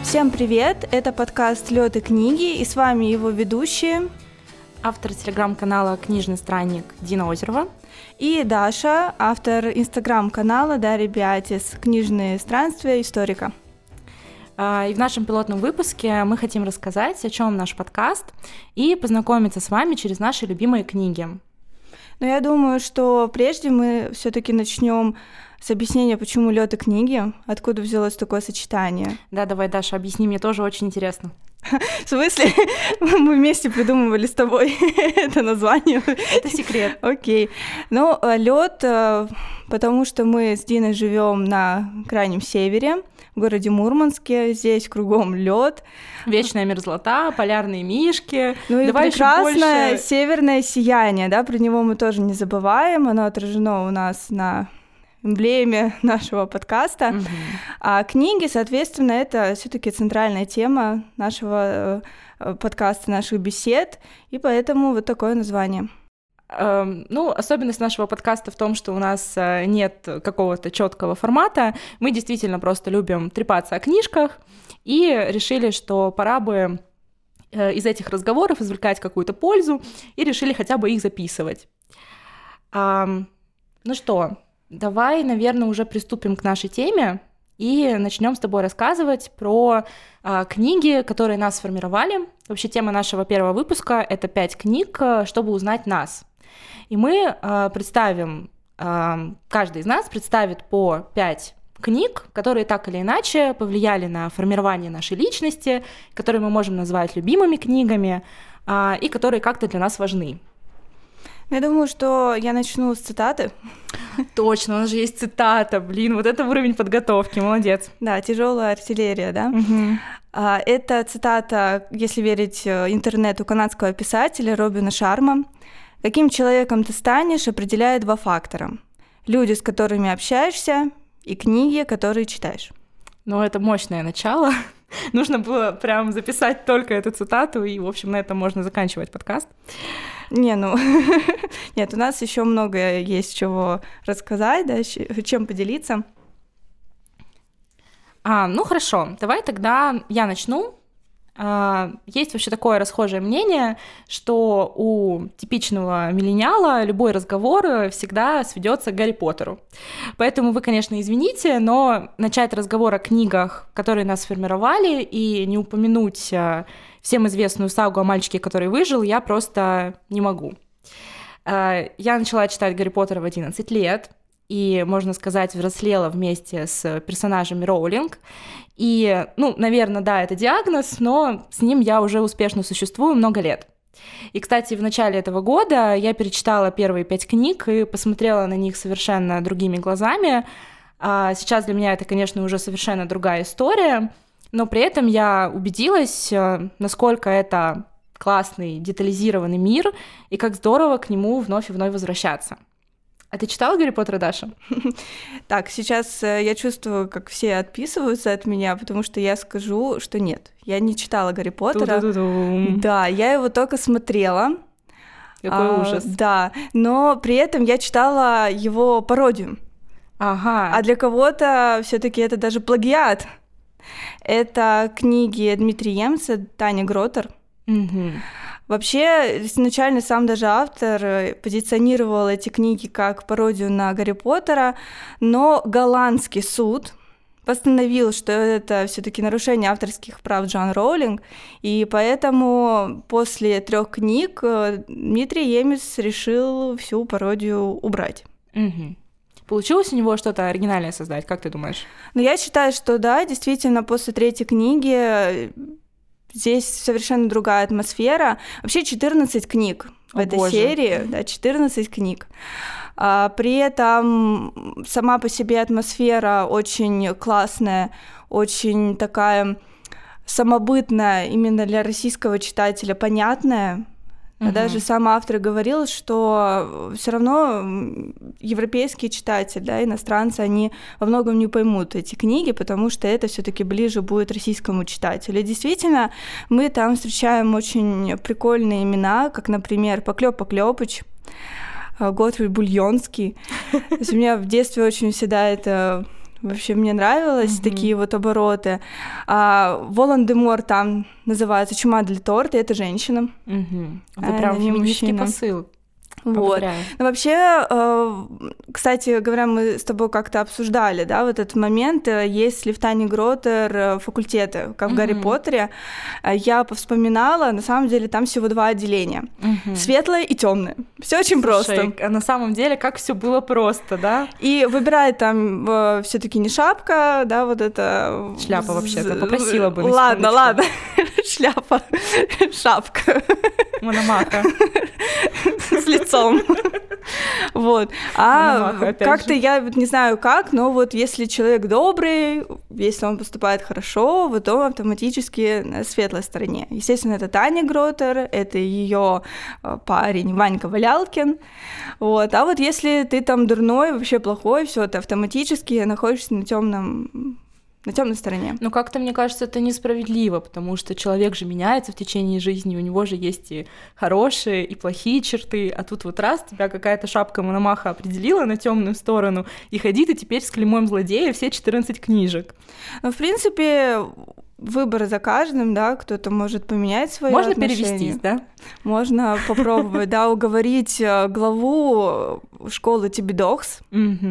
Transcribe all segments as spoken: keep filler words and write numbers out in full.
Всем привет! Это подкаст «Лёд и книги», и с вами его ведущие, автор телеграм-канала «Книжный странник» Дина Озерова и Даша, автор инстаграм-канала Дарья Биатис «Книжные странствия историка». И в нашем пилотном выпуске мы хотим рассказать, о чем наш подкаст, и познакомиться с вами через наши любимые книги. Но я думаю, что прежде мы все-таки начнем с объяснения, почему лёд и книги, откуда взялось такое сочетание. Да, давай, Даша, объясни, мне тоже очень интересно. В смысле? Мы вместе придумывали с тобой это название. Это секрет. Окей. Ну, лёд, потому что мы с Диной живем на крайнем севере, в городе Мурманске. Здесь кругом лёд. Вечная мерзлота, полярные мишки. Ну и Давай прекрасное больше... северное сияние, да, про него мы тоже не забываем. Оно отражено у нас на эмблеме нашего подкаста. Uh-huh. А книги, соответственно, это все-таки центральная тема нашего э, подкаста, наших бесед, и поэтому вот такое название. Uh, ну, особенность нашего подкаста в том, что у нас uh, нет какого-то четкого формата. Мы действительно просто любим трепаться о книжках и решили, что пора бы uh, из этих разговоров извлекать какую-то пользу, и решили хотя бы их записывать. Uh, ну что, давай, наверное, уже приступим к нашей теме и начнем с тобой рассказывать про а, книги, которые нас сформировали. Вообще тема нашего первого выпуска — это пять книг, чтобы узнать нас. И мы а, представим, а, каждый из нас представит по пять книг, которые так или иначе повлияли на формирование нашей личности, которые мы можем назвать любимыми книгами, а, и которые как-то для нас важны. Я думаю, что я начну с цитаты. Точно, у нас же есть цитата, блин, вот это уровень подготовки, молодец. Да, тяжелая артиллерия, да. Угу. Это цитата, если верить интернету, канадского писателя Робина Шарма. «Каким человеком ты станешь, определяет два фактора. Люди, с которыми общаешься, и книги, которые читаешь». Ну, это мощное начало. Нужно было прям записать только эту цитату, и, в общем, на этом можно заканчивать подкаст. Не, ну, нет, у нас еще много есть чего рассказать, да, чем поделиться. А, ну, хорошо, давай тогда я начну. А, есть вообще такое расхожее мнение, что у типичного миллениала любой разговор всегда сведется к Гарри Поттеру. Поэтому вы, конечно, извините, но начать разговор о книгах, которые нас сформировали, и не упомянуть всем известную сагу о мальчике, который выжил, я просто не могу. Я начала читать Гарри Поттера в одиннадцать лет, и, можно сказать, взрослела вместе с персонажами Роулинг. И, ну, наверное, да, это диагноз, но с ним я уже успешно существую много лет. И, кстати, в начале этого года я перечитала первые пять книг и посмотрела на них совершенно другими глазами. Сейчас для меня это, конечно, уже совершенно другая история, но при этом я убедилась, насколько это классный, детализированный мир, и как здорово к нему вновь и вновь возвращаться. А ты читала Гарри Поттера, Даша? Так, сейчас я чувствую, как все отписываются от меня, потому что я скажу, что нет, я не читала Гарри Поттера. Ту-ду-ду-дум. Да, я его только смотрела. Какой а, ужас. Да, но при этом я читала его пародию. Ага. А для кого-то все-таки это даже плагиат. Это книги Дмитрия Емца, Таня Гротер. Угу. Вообще, изначально сам даже автор позиционировал эти книги как пародию на Гарри Поттера, но голландский суд постановил, что это все-таки нарушение авторских прав Джоан Роулинг, и поэтому после трех книг Дмитрий Емец решил всю пародию убрать. Угу. Получилось у него что-то оригинальное создать, как ты думаешь? Ну, я считаю, что да, действительно, после третьей книги здесь совершенно другая атмосфера. Вообще четырнадцать книг в О, этой боже. серии, да, четырнадцать книг. А, при этом сама по себе атмосфера очень классная, очень такая самобытная, именно для российского читателя понятная. Uh-huh. Даже сам автор говорил, что все равно европейские читатели, да, иностранцы, они во многом не поймут эти книги, потому что это все-таки ближе будет российскому читателю. И действительно, мы там встречаем очень прикольные имена, как, например, Поклёп-Поклёпыч, Готфрид Бульонский. То есть у меня в детстве очень всегда это Вообще мне нравилось mm-hmm. такие вот обороты. А Волан-де-Мор там называется «Чума для торта», это женщина. Mm-hmm. Это а, прям феминистский посыл. Вот. Ну, вообще, кстати говоря, мы с тобой как-то обсуждали, да, вот этот момент, есть ли в Тане Гротер факультеты, как в mm-hmm. Гарри Поттере. Я повспоминала, на самом деле там всего два отделения, mm-hmm. светлое и темное. Все очень Слушай, просто. А на самом деле, как все было просто, да? И выбирает там все-таки не шапка, да, вот это. Шляпа вообще-то, попросила бы. Ладно, ладно, шляпа, шапка. Мономаха. С лицом. Вот. А как-то я не знаю как, но вот если человек добрый, если он поступает хорошо, вот он автоматически на светлой стороне. Естественно, это Таня Гротер, это ее парень Ванька Валялкин. Вот. А вот если ты там дурной, вообще плохой, все, ты автоматически находишься на темном на темной стороне. Ну, как-то, мне кажется, это несправедливо, потому что человек же меняется в течение жизни, у него же есть и хорошие, и плохие черты, а тут вот раз тебя какая-то шапка Мономаха определила на темную сторону, и ходи ты теперь с клеймом злодея все четырнадцать книжек. Ну, в принципе, выбор за каждым, да, кто-то может поменять свои Можно отношения. перевестись, да? Можно попробовать, да, уговорить главу школы Тибидокс,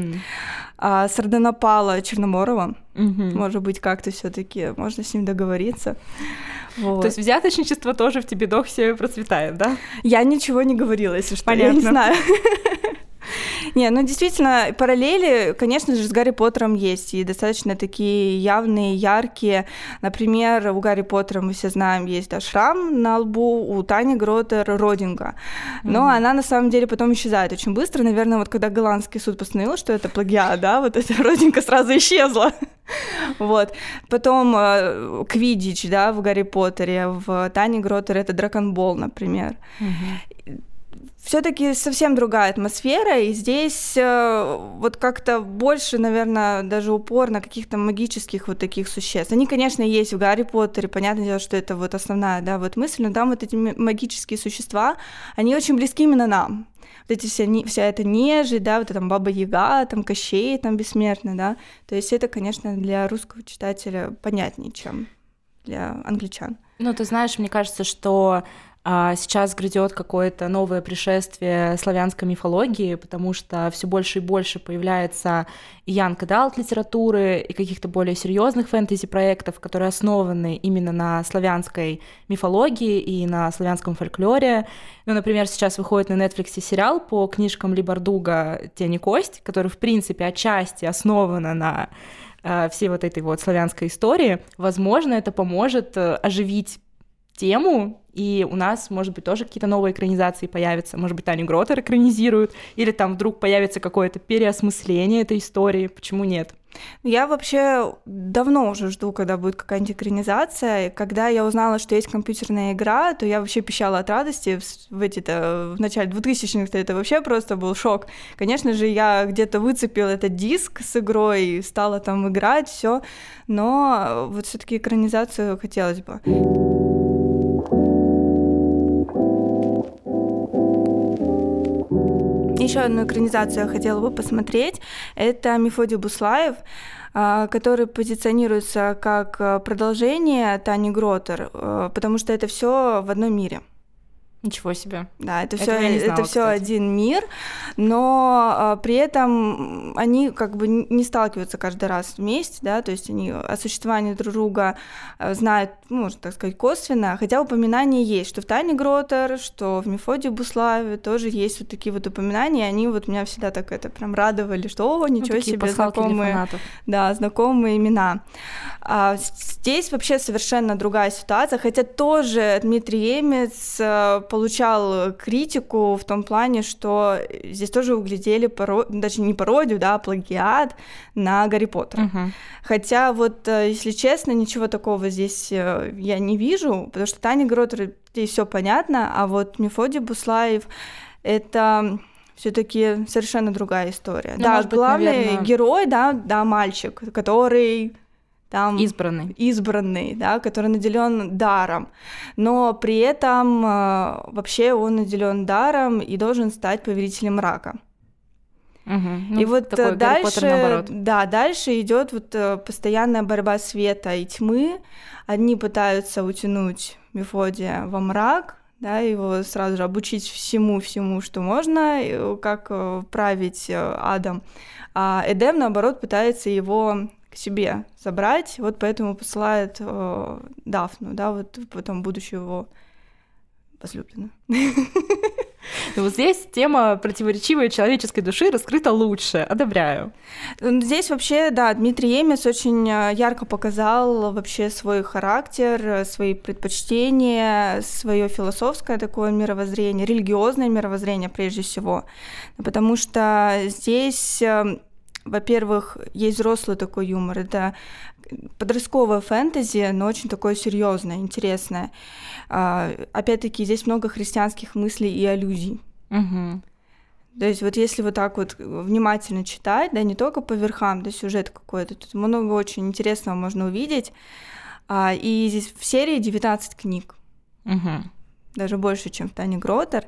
Сардонапала Черноморова. Может быть, как-то все-таки можно с ним договориться. Вот. То есть взяточничество тоже в Тибидоксе процветает, да? Я ничего не говорила, если что, Понятно. Я не знаю. Не, ну действительно, параллели, конечно же, с Гарри Поттером есть, и достаточно такие явные, яркие. Например, у Гарри Поттера, мы все знаем, есть да, шрам на лбу, у Тани Гротер родинка. Но mm-hmm. она на самом деле потом исчезает очень быстро. Наверное, вот когда голландский суд постановил, что это плагиат, да, вот эта родинка сразу исчезла. Вот. Потом э, Квиддич, да, в Гарри Поттере, в Тане Гротер это драконбол, например. Mm-hmm. Все-таки совсем другая атмосфера, и здесь э, вот как-то больше, наверное, даже упор на каких-то магических вот таких существ. Они, конечно, есть в Гарри Поттере, понятное дело, что это вот основная, да, вот мысль, но там вот эти магические существа, они очень близки именно нам. Вот эти вся, вся эта нежить, да, вот там Баба-Яга, там Кощей, там бессмертный, да, то есть это, конечно, для русского читателя понятнее, чем для англичан. Ну, ты знаешь, мне кажется, что сейчас грядет какое-то новое пришествие славянской мифологии, потому что все больше и больше появляется и янг адалт литературы, и каких-то более серьезных фэнтези-проектов, которые основаны именно на славянской мифологии и на славянском фольклоре. Ну, например, сейчас выходит на Netflix сериал по книжкам Ли Бардуга «Тень и кость», который, в принципе, отчасти основан на э, всей вот этой вот славянской истории. Возможно, это поможет оживить тему, и у нас, может быть, тоже какие-то новые экранизации появятся. Может быть, Таню Гротер экранизируют, или там вдруг появится какое-то переосмысление этой истории. Почему нет? Я вообще давно уже жду, когда будет какая-нибудь экранизация. Когда я узнала, что есть компьютерная игра, то я вообще пищала от радости. В, эти-то, в начале двухтысячных это вообще просто был шок. Конечно же, я где-то выцепила этот диск с игрой, стала там играть, все. Но вот все-таки экранизацию хотелось бы. Еще одну экранизацию я хотела бы посмотреть. Это Мефодий Буслаев, который позиционируется как продолжение Тани Гротер, потому что это все в одном мире. Ничего себе. Да, это все, это все один мир, но а, при этом они как бы не сталкиваются каждый раз вместе, да, то есть они о существовании друг друга знают, можно так сказать, косвенно, хотя упоминания есть, что в Тане Гротер, что в Мефодии Буслаеве тоже есть вот такие вот упоминания, они вот меня всегда так это прям радовали, что о, ничего ну, себе, знакомые, да, знакомые имена. А здесь вообще совершенно другая ситуация, хотя тоже Дмитрий Емец получал критику в том плане, что здесь тоже углядели, паро... даже не пародию, да, а плагиат на Гарри Поттера. Uh-huh. Хотя вот, если честно, ничего такого здесь я не вижу, потому что Таня Гротер, здесь все понятно, а вот Мефодий Буслаев — это все-таки совершенно другая история. Ну, да, главный быть, наверное... герой, да, да, мальчик, который... Там избранный. избранный, да, который наделен даром, но при этом э, вообще он наделен даром и должен стать повелителем мрака. Угу. Ну, и вот такой дальше, Гарри Поттер, наоборот. да, угу. и ну, дальше, да, дальше идет вот постоянная борьба света и тьмы. Одни пытаются утянуть Мефодия во мрак, да, его сразу же обучить всему-всему, что можно, как править адом. А Эдем, наоборот, пытается его к себе забрать, вот поэтому посылает э, Дафну, да, вот потом будущую его возлюбленную. Вот здесь тема противоречивой человеческой души раскрыта лучше, одобряю. Здесь вообще, да, Дмитрий Емец очень ярко показал вообще свой характер, свои предпочтения, свое философское такое мировоззрение, религиозное мировоззрение прежде всего, потому что здесь, во-первых, есть взрослый такой юмор, это подростковое фэнтези, но очень такое серьезное, интересное. Опять-таки, здесь много христианских мыслей и аллюзий. Угу. То есть вот если вот так вот внимательно читать, да, не только по верхам, да, сюжет какой-то, тут много очень интересного можно увидеть. И здесь в серии девятнадцать книг. Угу. Даже больше, чем в Тане Гротер.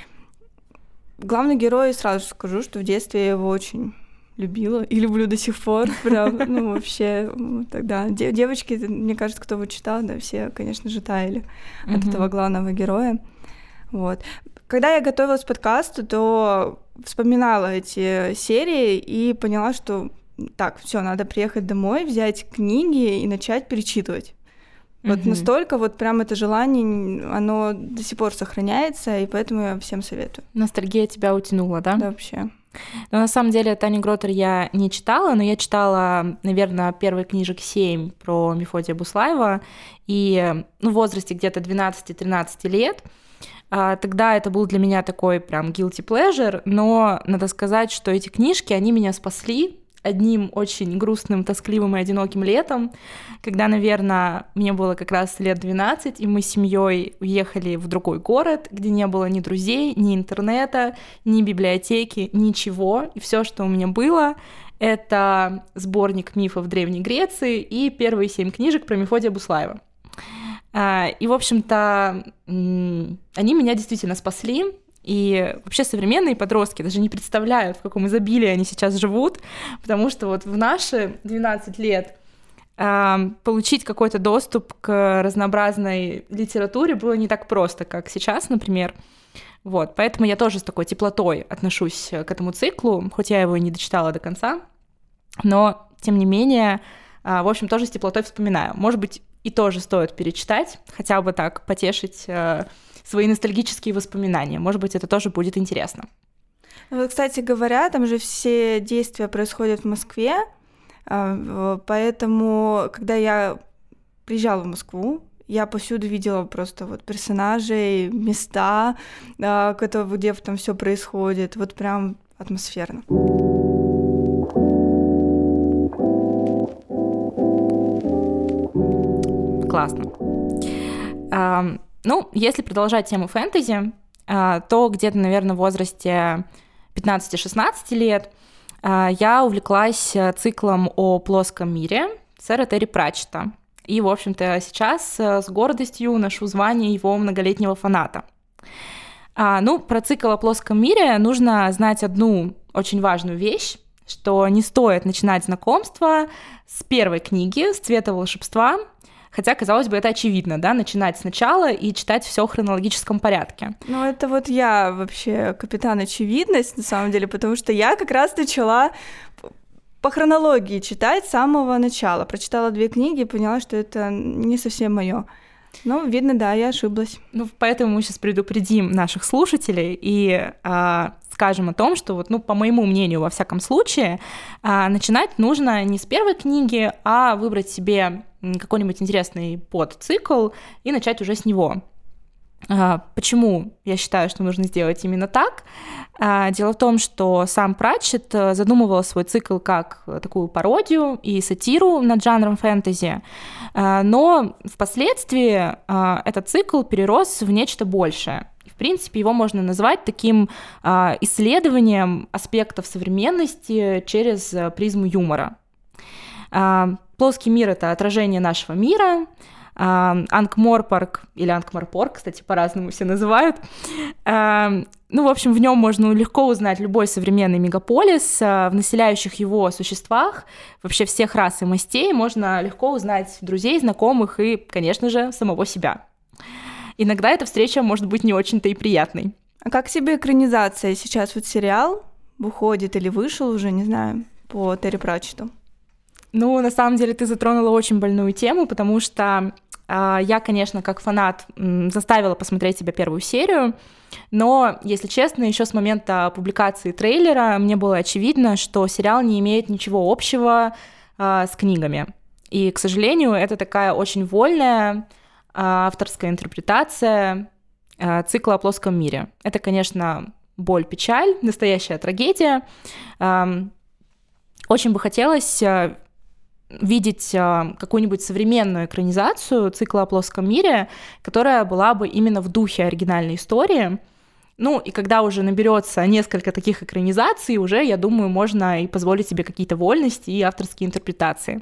Главный герой, сразу скажу, что в детстве я его очень любила и люблю до сих пор, прям, ну, вообще, тогда девочки, мне кажется, кто его читал, да, все, конечно же, таяли mm-hmm. от этого главного героя, вот. Когда я готовилась к подкасту, то вспоминала эти серии и поняла, что так, все, надо приехать домой, взять книги и начать перечитывать. Вот mm-hmm. настолько вот прям это желание, оно до сих пор сохраняется, и поэтому я всем советую. Ностальгия тебя утянула, да? Да, вообще. Но на самом деле Таню Гротер я не читала, но я читала, наверное, первые книжек семь про Мефодия Буслаева, и ну, в возрасте где-то двенадцать-тринадцать лет. Тогда это был для меня такой прям guilty pleasure, но надо сказать, что эти книжки, они меня спасли одним очень грустным, тоскливым и одиноким летом, когда, наверное, мне было как раз лет двенадцать, и мы с семьей уехали в другой город, где не было ни друзей, ни интернета, ни библиотеки, ничего. И все, что у меня было, это сборник мифов Древней Греции и первые семь книжек про Мефодия Буслаева. И, в общем-то, они меня действительно спасли. И вообще современные подростки даже не представляют, в каком изобилии они сейчас живут, потому что вот в наши двенадцать лет э, получить какой-то доступ к разнообразной литературе было не так просто, как сейчас, например. Вот, поэтому я тоже с такой теплотой отношусь к этому циклу, хоть я его и не дочитала до конца, но, тем не менее, э, в общем, тоже с теплотой вспоминаю. Может быть, и тоже стоит перечитать, хотя бы так потешить э, свои ностальгические воспоминания. Может быть, это тоже будет интересно. Вот, кстати говоря, там же все действия происходят в Москве, поэтому, когда я приезжала в Москву, я повсюду видела просто вот персонажей, места, где там все происходит, вот прям атмосферно. Классно. Ну, если продолжать тему фэнтези, то где-то, наверное, в возрасте пятнадцать-шестнадцать лет я увлеклась циклом о плоском мире сэра Терри Пратчетта. И, в общем-то, сейчас с гордостью ношу звание его многолетнего фаната. Ну, про цикл о плоском мире нужно знать одну очень важную вещь, что не стоит начинать знакомство с первой книги, с «Цвета волшебства», хотя, казалось бы, это очевидно, да, начинать сначала и читать все в хронологическом порядке. Ну, это вот я вообще капитан очевидность, на самом деле, потому что я как раз начала по хронологии читать с самого начала. Прочитала две книги и поняла, что это не совсем мое. Ну, видно, да, я ошиблась. Ну, поэтому мы сейчас предупредим наших слушателей и а, скажем о том, что, вот, ну, по моему мнению, во всяком случае, а, начинать нужно не с первой книги, а выбрать себе какой-нибудь интересный подцикл и начать уже с него. А, почему я считаю, что нужно сделать именно так? А, дело в том, что сам Пратчетт задумывал свой цикл как такую пародию и сатиру над жанром фэнтези, а, но впоследствии а, этот цикл перерос в нечто большее. В принципе, его можно назвать таким а, исследованием аспектов современности через призму юмора. А, плоский мир — это отражение нашего мира, Анкморпорк, или Анкморпорк, кстати, по-разному все называют. Ну, в общем, в нем можно легко узнать любой современный мегаполис. В населяющих его существах, вообще всех рас и мастей, можно легко узнать друзей, знакомых и, конечно же, самого себя. Иногда эта встреча может быть не очень-то и приятной. А как тебе экранизация? Сейчас вот сериал выходит или вышел уже, не знаю, по Терри Пратчетту? Ну, на самом деле, ты затронула очень больную тему, потому что э, я, конечно, как фанат м, заставила посмотреть себе первую серию, но, если честно, еще с момента публикации трейлера мне было очевидно, что сериал не имеет ничего общего э, с книгами. И, к сожалению, это такая очень вольная э, авторская интерпретация э, цикла о плоском мире. Это, конечно, боль, печаль, настоящая трагедия. Э, очень бы хотелось... Э, видеть какую-нибудь современную экранизацию цикла о плоском мире, которая была бы именно в духе оригинальной истории. Ну, и когда уже наберется несколько таких экранизаций, уже, я думаю, можно и позволить себе какие-то вольности и авторские интерпретации.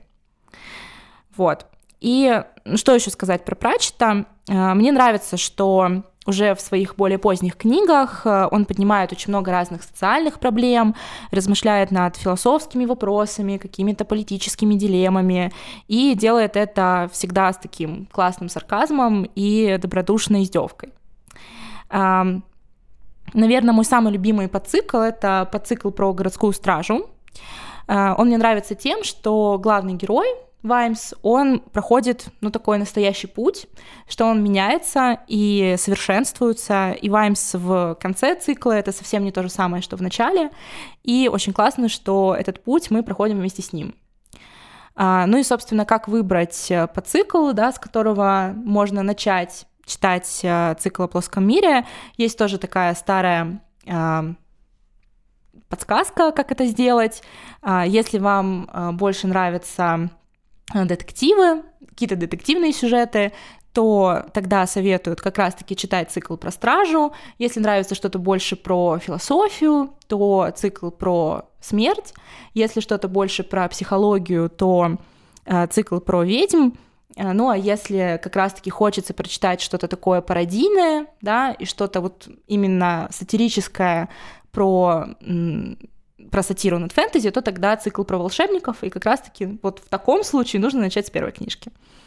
Вот. И что еще сказать про Пратчетта? Мне нравится, что уже в своих более поздних книгах он поднимает очень много разных социальных проблем, размышляет над философскими вопросами, какими-то политическими дилеммами, и делает это всегда с таким классным сарказмом и добродушной издевкой. Наверное, мой самый любимый подцикл — это подцикл про городскую стражу. Он мне нравится тем, что главный герой Ваймс, он проходит, ну, такой настоящий путь, что он меняется и совершенствуется, и Ваймс в конце цикла — это совсем не то же самое, что в начале, и очень классно, что этот путь мы проходим вместе с ним. А, ну и, собственно, как выбрать подцикл, да, с которого можно начать читать цикл о плоском мире, есть тоже такая старая а, подсказка, как это сделать. А, если вам а, больше нравится детективы, какие-то детективные сюжеты, то тогда советуют как раз-таки читать цикл про стражу. Если нравится что-то больше про философию, то цикл про смерть. Если что-то больше про психологию, то э, цикл про ведьм. Ну, а если как раз-таки хочется прочитать что-то такое пародийное, да, и что-то вот именно сатирическое про... М- про сатиру над фэнтези, то тогда цикл про волшебников, и как раз-таки вот в таком случае нужно начать с первой книжки.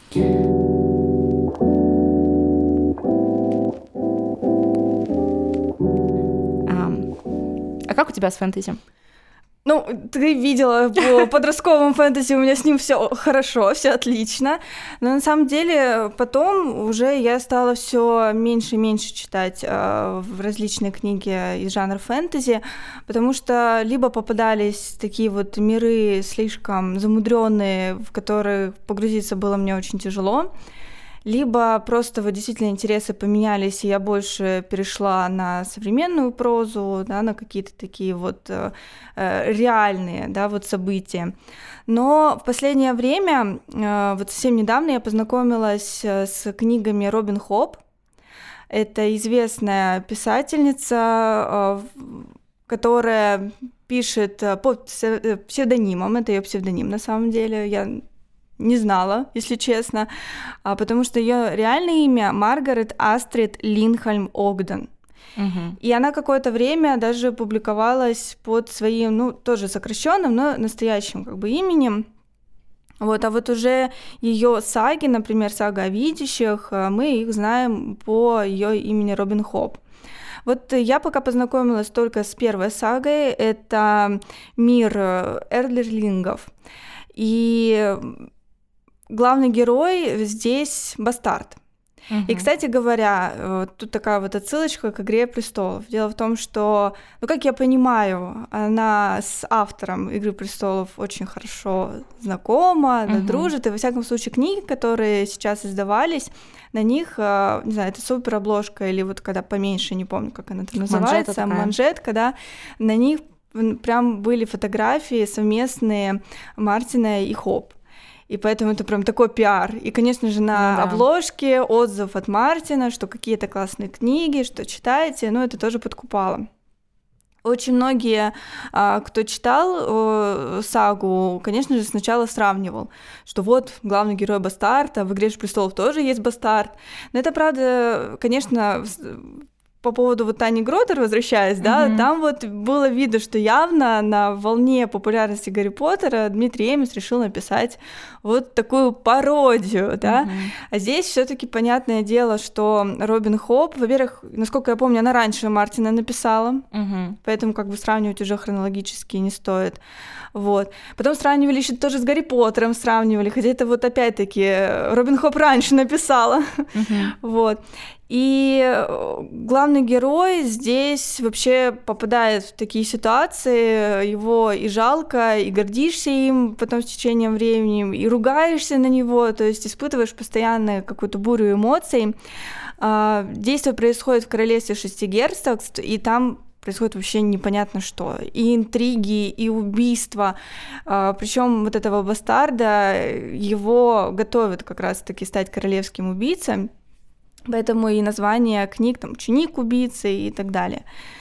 А, а как у тебя с фэнтези? Ну, ты видела по подростковому фэнтези, у меня с ним все хорошо, все отлично. Но на самом деле потом уже я стала все меньше и меньше читать э, в различные книги из жанра фэнтези, потому что либо попадались такие вот миры слишком замудренные, в которые погрузиться было мне очень тяжело, либо просто вот действительно интересы поменялись, и я больше перешла на современную прозу, да, на какие-то такие вот э, реальные, да, вот события. Но в последнее время, э, вот совсем недавно я познакомилась с книгами Робин Хоп. Это известная писательница, э, которая пишет под псевдонимом, это ее псевдоним на самом деле, я не знала, если честно, а потому что ее реальное имя Маргарет Астрид Линдхольм Огден. Угу. И она какое-то время даже публиковалась под своим, ну, тоже сокращенным, но настоящим как бы именем. Вот, а вот уже ее саги, например, сага о видящих, мы их знаем по ее имени Робин Хоп. Вот я пока познакомилась только с первой сагой, это «Мир Эрдлерлингов». И главный герой здесь бастард. Uh-huh. И, кстати говоря, тут такая вот отсылочка к «Игре престолов». Дело в том, что, ну, как я понимаю, она с автором «Игры престолов» очень хорошо знакома, uh-huh. да, дружит, и, во всяком случае, книги, которые сейчас издавались, на них, не знаю, это суперобложка или вот когда поменьше, не помню, как она там называется, манжетка, да, на них прям были фотографии совместные Мартина и Хоп. И поэтому это прям такой пиар. И, конечно же, на ну, да. обложке отзыв от Мартина, что какие-то классные книги, что читаете, ну, это тоже подкупало. Очень многие, кто читал сагу, конечно же, сначала сравнивал, что вот главный герой бастард, а в «Игре престолов» тоже есть бастард. Но это, правда, конечно, по поводу вот Тани Гротер, возвращаясь, да, mm-hmm. там вот было видно, что явно на волне популярности Гарри Поттера Дмитрий Эмис решил написать вот такую пародию, да. Mm-hmm. А здесь все-таки понятное дело, что Робин Хоуп, во-первых, насколько я помню, она раньше Мартина написала, mm-hmm. поэтому как бы сравнивать уже хронологически не стоит. Вот. Потом сравнивали еще тоже с Гарри Поттером, сравнивали, хотя это вот опять-таки Робин Хоуп раньше написала. Mm-hmm. Вот. И главный герой здесь вообще попадает в такие ситуации, его и жалко, и гордишься им потом с течением времени, и ругаешься на него, то есть испытываешь постоянно какую-то бурю эмоций. Действие происходит в королевстве шести герцогств, и там происходит вообще непонятно что. И интриги, и убийства. Причем вот этого бастарда, его готовят как раз-таки стать королевским убийцей. Поэтому и название книг, там, «Ученик убийцы» и так далее.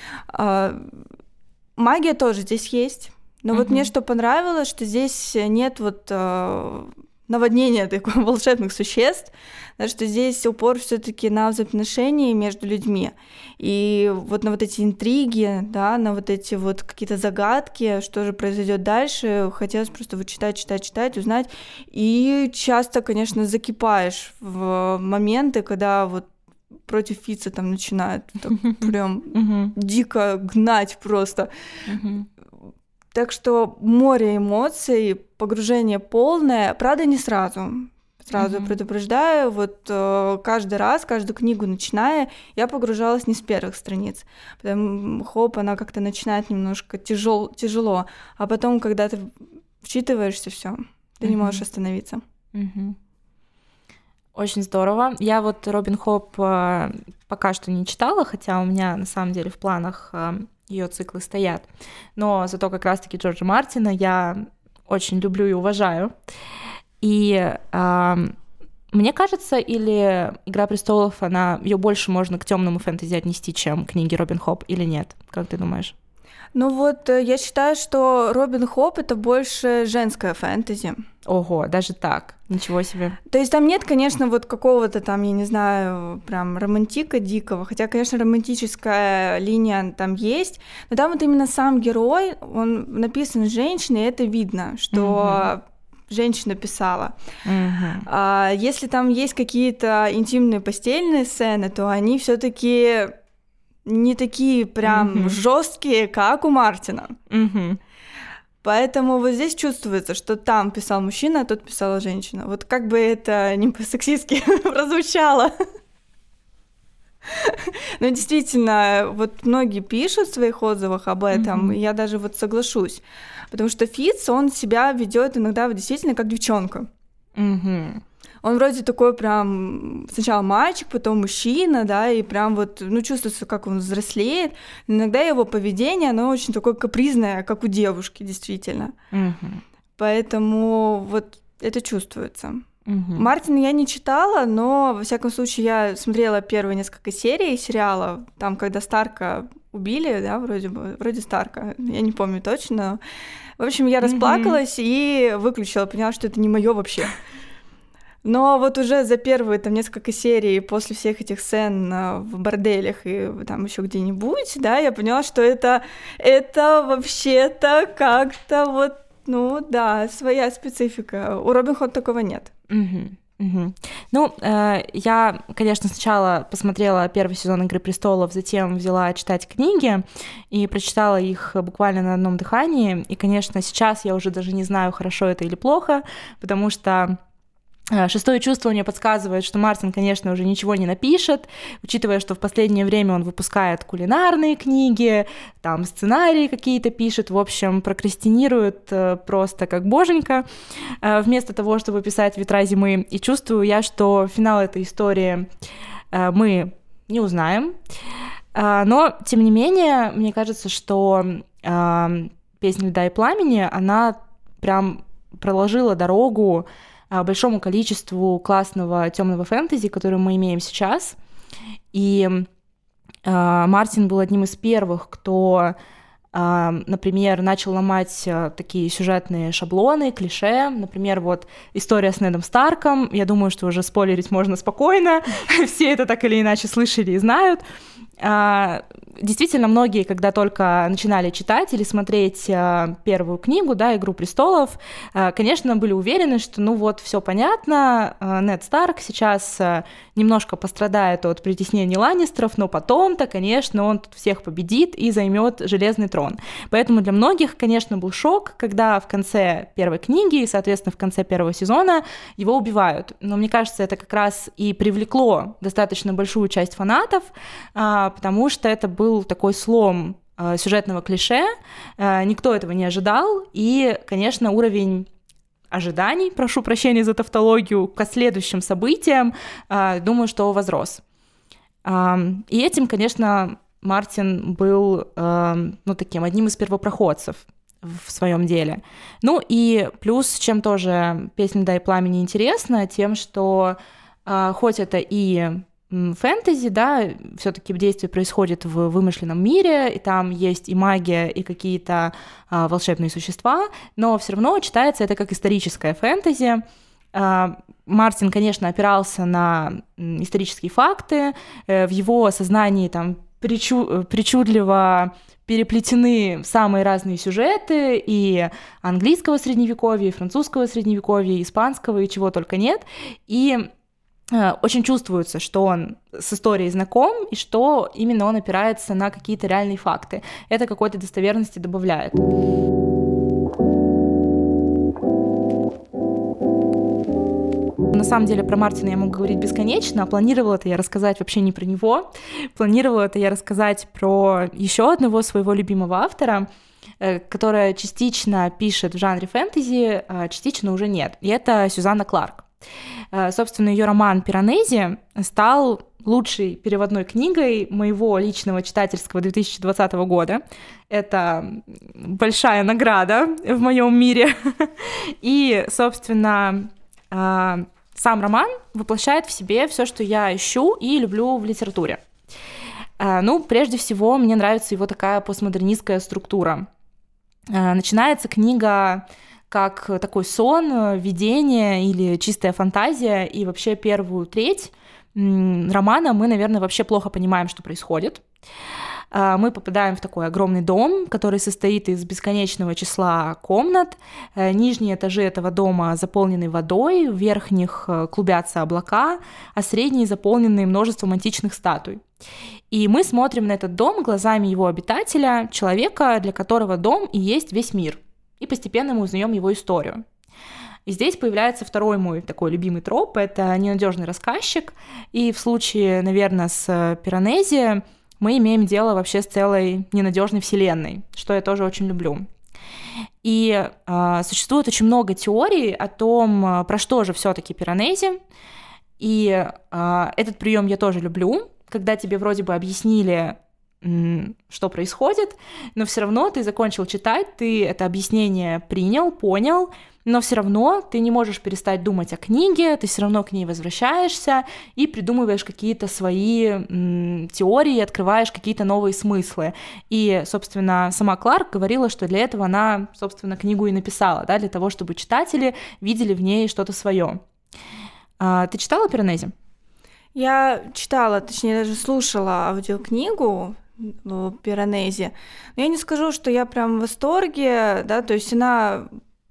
Магия тоже здесь есть. Но mm-hmm. вот мне что понравилось, что здесь нет вот наводнения таких волшебных существ, да, что здесь упор все-таки на взаимоотношения между людьми. И вот на вот эти интриги, да, на вот эти вот какие-то загадки, что же произойдет дальше, хотелось просто вот читать, читать, читать, узнать. И часто, конечно, закипаешь в моменты, когда вот против Фитца там начинают так прям дико гнать просто. Так что море эмоций, погружение полное, правда, не сразу. Сразу mm-hmm. предупреждаю, вот э, каждый раз, каждую книгу начиная, я погружалась не с первых страниц. Потом хоп, она как-то начинает немножко тяжел, тяжело, а потом, когда ты вчитываешься, все, ты mm-hmm. не можешь остановиться. Mm-hmm. Очень здорово. Я вот Робин Хоуп э, пока что не читала, хотя у меня на самом деле в планах э, ее циклы стоят. Но зато как раз-таки Джорджа Мартина я очень люблю и уважаю. И э, мне кажется, или «Игра престолов», она ее больше можно к темному фэнтези отнести, чем книги Робин Хоуп, или нет? Как ты думаешь? Ну вот, я считаю, что Робин Хоуп — это больше женское фэнтези. Ого, даже так? Ничего себе. То есть там нет, конечно, вот какого-то там, я не знаю, прям романтика дикого, хотя, конечно, романтическая линия там есть, но там вот именно сам герой, он написан женщиной, и это видно, что... Mm-hmm. женщина писала. Uh-huh. А если там есть какие-то интимные постельные сцены, то они все-таки не такие прям uh-huh. жесткие, как у Мартина. Uh-huh. Поэтому вот здесь чувствуется, что там писал мужчина, а тут писала женщина. Вот как бы это не по-сексистски прозвучало. Но действительно, вот многие пишут в своих отзывах об этом, mm-hmm. и я даже вот соглашусь. Потому что Фитц, он себя ведет иногда действительно как девчонка. Mm-hmm. Он вроде такой прям сначала мальчик, потом мужчина, да, и прям вот, ну, чувствуется, как он взрослеет. Иногда его поведение, оно очень такое капризное, как у девушки, действительно. Mm-hmm. Поэтому вот это чувствуется. Uh-huh. Мартина я не читала, но, во всяком случае, я смотрела первые несколько серий сериала, там, когда Старка убили, да, вроде бы, вроде Старка, я не помню точно. В общем, я расплакалась uh-huh. и выключила, поняла, что это не моё вообще. Но вот уже за первые там несколько серий, после всех этих сцен в борделях и там еще где-нибудь, да, я поняла, что это, это вообще-то как-то вот, ну да, своя специфика. У Робин Худ такого нет. Угу, угу. Ну, э, я, конечно, сначала посмотрела первый сезон «Игры престолов», затем взяла читать книги и прочитала их буквально на одном дыхании. И, конечно, сейчас я уже даже не знаю, хорошо это или плохо, потому что шестое чувство мне подсказывает, что Мартин, конечно, уже ничего не напишет, учитывая, что в последнее время он выпускает кулинарные книги, там сценарии какие-то пишет, в общем, прокрастинирует просто как боженька, вместо того, чтобы писать «Ветра зимы». И чувствую я, что финал этой истории мы не узнаем. Но, тем не менее, мне кажется, что «Песня льда и пламени», она прям проложила дорогу большому количеству классного темного фэнтези, которое мы имеем сейчас. И э, Мартин был одним из первых, кто например, начал ломать такие сюжетные шаблоны, клише. Например, вот история с Недом Старком. Я думаю, что уже спойлерить можно спокойно. Все это так или иначе слышали и знают. Действительно, многие, когда только начинали читать или смотреть первую книгу, да, «Игру престолов», конечно, были уверены, что ну вот, все понятно, Нед Старк сейчас немножко пострадает от притеснений Ланнистеров, но потом-то, конечно, он тут всех победит и займет Железный трон. Поэтому для многих, конечно, был шок, когда в конце первой книги и, соответственно, в конце первого сезона его убивают. Но мне кажется, это как раз и привлекло достаточно большую часть фанатов, потому что это был такой слом сюжетного клише, никто этого не ожидал, и, конечно, уровень ожиданий, прошу прощения за тавтологию, к следующим событиям, думаю, что возрос. И этим, конечно, Мартин был, ну, таким одним из первопроходцев в своем деле. Ну и плюс, чем тоже «Песня льда и пламени» интересна, тем, что хоть это и фэнтези, да, все-таки действие происходит в вымышленном мире, и там есть и магия, и какие-то а, волшебные существа, но все равно читается это как историческое фэнтези. А, Мартин, конечно, опирался на исторические факты, в его сознании там причу- причудливо переплетены самые разные сюжеты и английского средневековья, и французского средневековья, и испанского, и чего только нет, и очень чувствуется, что он с историей знаком, и что именно он опирается на какие-то реальные факты. Это какой-то достоверности добавляет. На самом деле про Мартина я могу говорить бесконечно, а планировала это я рассказать вообще не про него. Планировала это я рассказать про еще одного своего любимого автора, которая частично пишет в жанре фэнтези, а частично уже нет. И это Сюзанна Кларк. Собственно, ее роман «Пиранези» стал лучшей переводной книгой моего личного читательского две тысячи двадцатого года. Это большая награда в моем мире. И, собственно, сам роман воплощает в себе все, что я ищу и люблю в литературе. Ну, прежде всего, мне нравится его такая постмодернистская структура. Начинается книга как такой сон, видение или чистая фантазия, и вообще первую треть романа мы, наверное, вообще плохо понимаем, что происходит. Мы попадаем в такой огромный дом, который состоит из бесконечного числа комнат. Нижние этажи этого дома заполнены водой, в верхних клубятся облака, а средние заполнены множеством античных статуй. И мы смотрим на этот дом глазами его обитателя, человека, для которого дом и есть весь мир. И постепенно мы узнаем его историю. И здесь появляется второй мой такой любимый троп — это ненадежный рассказчик. И в случае, наверное, с «Пиранези» мы имеем дело вообще с целой ненадежной вселенной, что я тоже очень люблю. И э, существует очень много теорий о том, про что же все-таки «Пиранези». И э, этот прием я тоже люблю, когда тебе вроде бы объяснили, что происходит, но все равно ты закончил читать, ты это объяснение принял, понял, но все равно ты не можешь перестать думать о книге, ты все равно к ней возвращаешься и придумываешь какие-то свои м, теории, открываешь какие-то новые смыслы. И, собственно, сама Кларк говорила, что для этого она, собственно, книгу и написала, да, для того, чтобы читатели видели в ней что-то свое. А, ты читала «Пиранези»? Я читала, точнее, даже слушала аудиокнигу «Пиранези». Но я не скажу, что я прям в восторге, да, то есть она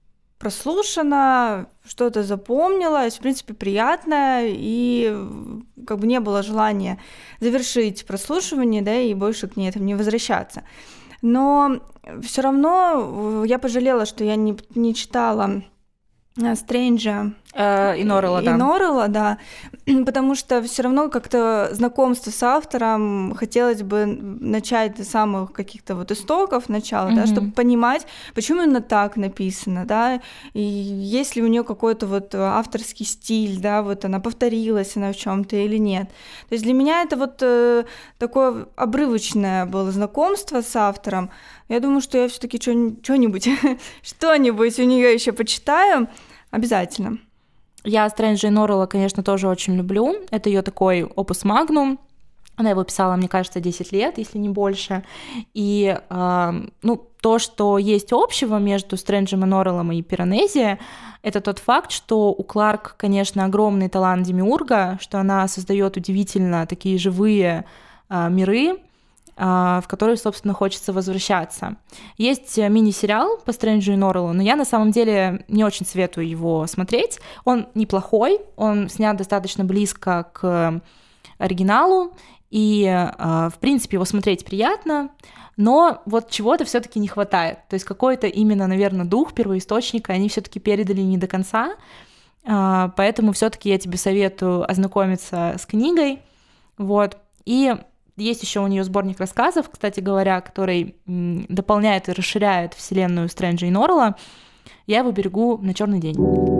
прослушана, что-то запомнилось, в принципе, приятно, и как бы не было желания завершить прослушивание, да, и больше к ней этому не возвращаться. Но все равно я пожалела, что я не, не читала Стрэнджа э, и Норрелла, да. И Норрелла, да, потому что все равно как-то знакомство с автором хотелось бы начать с самых каких-то вот истоков начала, mm-hmm. да, чтобы понимать, почему именно так написано, да, и есть ли у нее какой-то вот авторский стиль, да, вот она повторилась она в чем-то или нет. То есть для меня это вот э, такое обрывочное было знакомство с автором. Я думаю, что я все-таки что-нибудь, что-нибудь у нее еще почитаю. Обязательно. Я Стрэнджа и Норрелла, конечно, тоже очень люблю. Это ее такой опус магнум. Она его писала, мне кажется, десять лет, если не больше. И э, ну, то, что есть общего между Стрэнджем и Норреллом и Пиранези, это тот факт, что у Кларк, конечно, огромный талант демиурга, что она создает удивительно такие живые э, миры, в которые, собственно, хочется возвращаться. Есть мини-сериал по Стрэнджу и Норреллу, но я на самом деле не очень советую его смотреть. Он неплохой, он снят достаточно близко к оригиналу, и, в принципе, его смотреть приятно, но вот чего-то все-таки не хватает. То есть какой-то именно, наверное, дух первоисточника они все-таки передали не до конца, поэтому все-таки я тебе советую ознакомиться с книгой. Вот. И есть еще у нее сборник рассказов, кстати говоря, который дополняет и расширяет вселенную Стрэнджа и Норрелла. Я его берегу на черный день.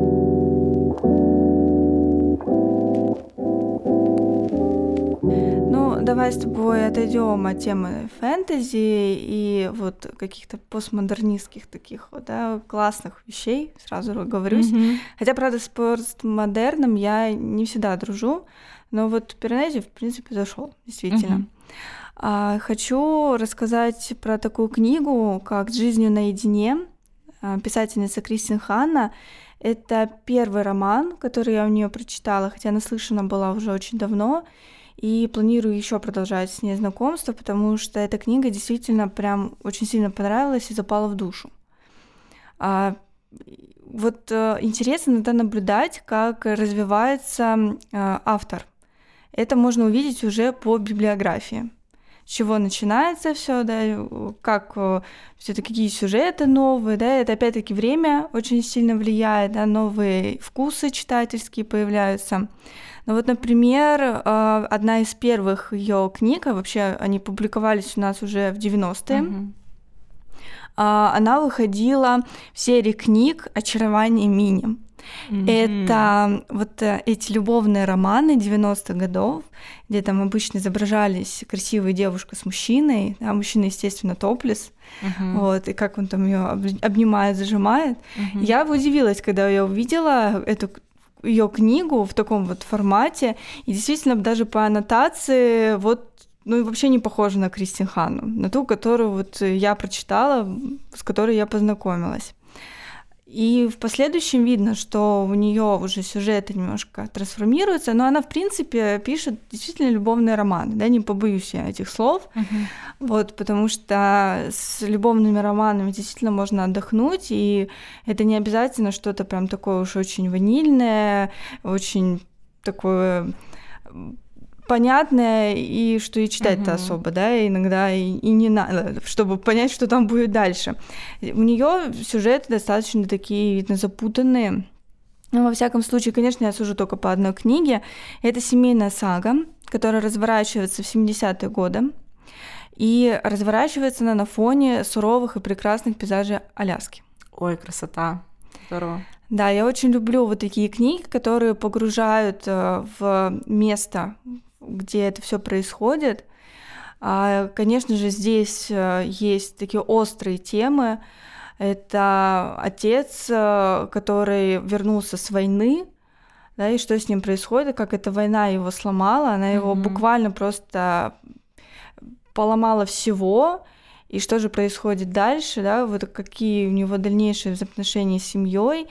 Ну, давай с тобой отойдем от темы фэнтези и вот каких-то постмодернистских таких вот, да, классных вещей, сразу говорюсь. Mm-hmm. Хотя, правда, с постмодерном я не всегда дружу, но вот Пиранези, в принципе, зашел, действительно. Mm-hmm. А, хочу рассказать про такую книгу, как «С жизнью наедине», писательница Кристин Ханна. Это первый роман, который я у нее прочитала, хотя наслышана была уже очень давно, и планирую еще продолжать с ней знакомство, потому что эта книга действительно прям очень сильно понравилась и запала в душу. А, вот а, интересно иногда наблюдать, как развивается а, автор. Это можно увидеть уже по библиографии. С чего начинается все, да, как все-таки какие сюжеты новые, да, это опять-таки время очень сильно влияет, да, новые вкусы читательские появляются. Ну вот, например, одна из первых ее книг, а вообще они публиковались у нас уже в девяностые, uh-huh. она выходила в серии книг «Очарование Мини». Mm-hmm. Это вот эти любовные романы девяностых годов, где там обычно изображались красивая девушка с мужчиной, а мужчина, естественно, топлес, mm-hmm. вот, и как он там ее обнимает, зажимает. Mm-hmm. Я удивилась, когда я увидела эту ее книгу в таком вот формате, и действительно даже по аннотации вот, ну и вообще не похожа на Кристин Ханну, на ту, которую вот я прочитала, с которой я познакомилась. И в последующем видно, что у нее уже сюжеты немножко трансформируются, но она, в принципе, пишет действительно любовные романы, да, не побоюсь я этих слов, uh-huh. вот, потому что с любовными романами действительно можно отдохнуть, и это не обязательно что-то прям такое уж очень ванильное, очень такое понятное, и что и читать-то uh-huh. особо, да, иногда и, и не надо, чтобы понять, что там будет дальше. У нее сюжеты достаточно такие, видно, запутанные. Но, во всяком случае, конечно, я сужу только по одной книге. Это семейная сага, которая разворачивается в семидесятые годы, и разворачивается она на фоне суровых и прекрасных пейзажей Аляски. Ой, красота! Здорово. Да, я очень люблю вот такие книги, которые погружают в место, где это все происходит. Конечно же, здесь есть такие острые темы. Это отец, который вернулся с войны, да, и что с ним происходит, как эта война его сломала, она его mm-hmm. буквально просто поломала всего. И что же происходит дальше, да, вот какие у него дальнейшие взаимоотношения с семьей.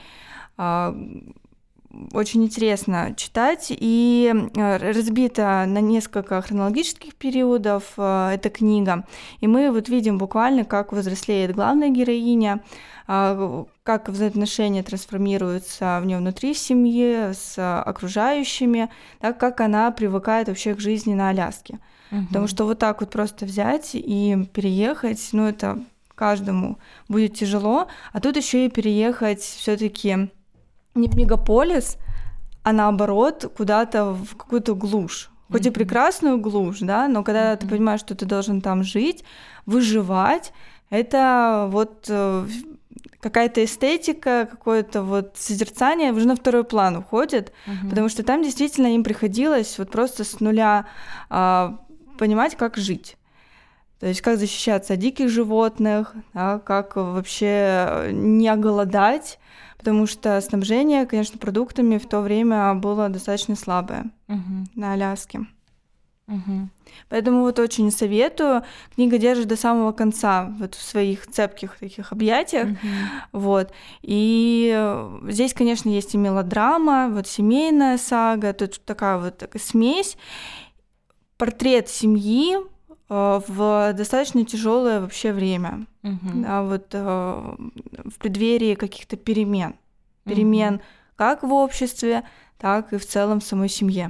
Очень интересно читать, и разбита на несколько хронологических периодов эта книга, и мы вот видим буквально, как взрослеет главная героиня, как взаимоотношения трансформируются в нее внутри семьи, с окружающими, да, как она привыкает вообще к жизни на Аляске. Угу. Потому что вот так вот просто взять и переехать, ну это каждому будет тяжело, а тут еще и переехать все-таки не в мегаполис, а наоборот куда-то в какую-то глушь. Хоть mm-hmm. и прекрасную глушь, да, но когда mm-hmm. ты понимаешь, что ты должен там жить, выживать, это вот какая-то эстетика, какое-то вот созерцание уже на второй план уходит, mm-hmm. потому что там действительно им приходилось вот просто с нуля а, понимать, как жить. То есть как защищаться от диких животных, да, как вообще не оголодать, потому что снабжение, конечно, продуктами в то время было достаточно слабое uh-huh. на Аляске. Угу. Поэтому вот очень советую. Книга держит до самого конца вот в своих цепких таких объятиях. Угу. Вот. И здесь, конечно, есть и мелодрама, вот семейная сага, тут такая вот такая смесь. Портрет семьи в достаточно тяжелое вообще время. Угу. Да, вот в преддверии каких-то перемен. Перемен угу. как в обществе, так и в целом в самой семье.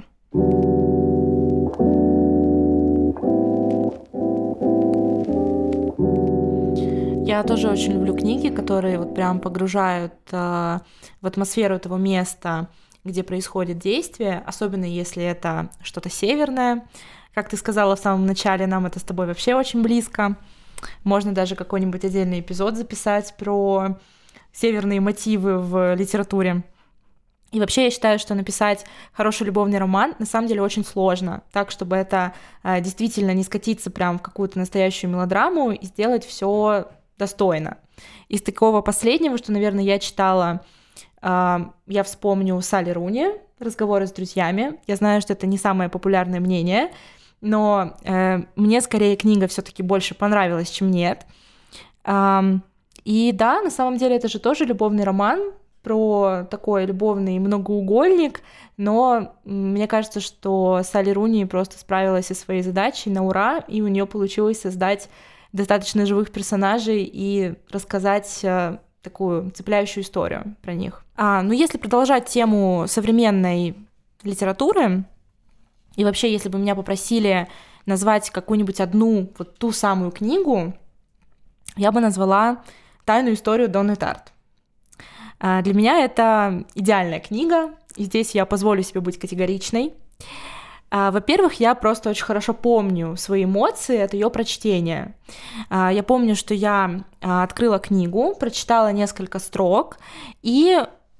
Я тоже очень люблю книги, которые вот прям погружают э, в атмосферу этого места, где происходит действие, особенно если это что-то северное. Как ты сказала в самом начале, нам это с тобой вообще очень близко. Можно даже какой-нибудь отдельный эпизод записать про северные мотивы в литературе. И вообще я считаю, что написать хороший любовный роман на самом деле очень сложно, так, чтобы это э, действительно не скатиться прям в какую-то настоящую мелодраму и сделать все достойно. Из такого последнего, что, наверное, я читала, э, я вспомню Салли Руни «Разговоры с друзьями». Я знаю, что это не самое популярное мнение, но э, мне скорее книга все-таки больше понравилась, чем нет. Э, и да, на самом деле это же тоже любовный роман, про такой любовный многоугольник, но мне кажется, что Салли Руни просто справилась со своей задачей на ура, и у нее получилось создать достаточно живых персонажей и рассказать э, такую цепляющую историю про них. А, ну, если продолжать тему современной литературы, и вообще, если бы меня попросили назвать какую-нибудь одну, вот ту самую книгу, я бы назвала «Тайную историю Донны Тарт». Для меня это идеальная книга, и здесь я позволю себе быть категоричной. Во-первых, я просто очень хорошо помню свои эмоции от ее прочтения. Я помню, что я открыла книгу, прочитала несколько строк и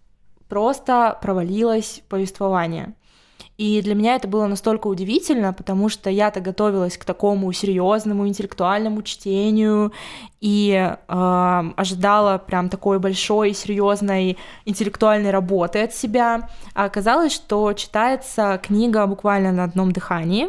просто провалилась в повествование. И для меня это было настолько удивительно, потому что я-то готовилась к такому серьезному интеллектуальному чтению и э, ожидала прям такой большой, серьезной интеллектуальной работы от себя. А оказалось, что читается книга буквально на одном дыхании.